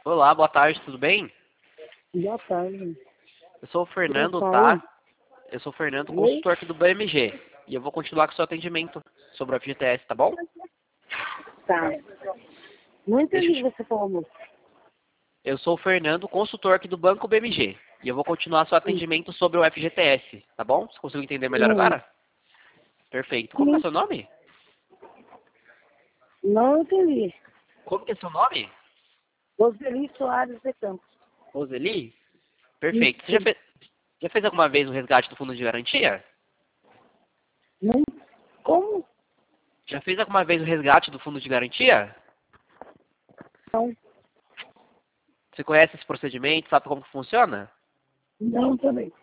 Olá, boa tarde, tudo bem? Boa tarde. Eu sou o Fernando, Boa tá? tarde. Eu sou o Fernando, Oi? consultor aqui do BMG. E eu vou continuar com o seu atendimento sobre o FGTS, tá bom? Tá. Não Deixa entendi eu o te... que você falou. Eu sou o Fernando, consultor aqui do Banco BMG. E eu vou continuar seu Sim. atendimento sobre o FGTS, tá bom? Você conseguiu entender melhor agora? Perfeito. Como que é Sim. seu nome? Não entendi. Como que é seu nome? Roseli Soares de Campos. Roseli? Perfeito. Você Isso. já fez alguma vez um resgate do fundo de garantia? Não. Como? Já fez alguma vez o resgate do fundo de garantia? Não. Você conhece esse procedimento? Sabe como que funciona? Não também.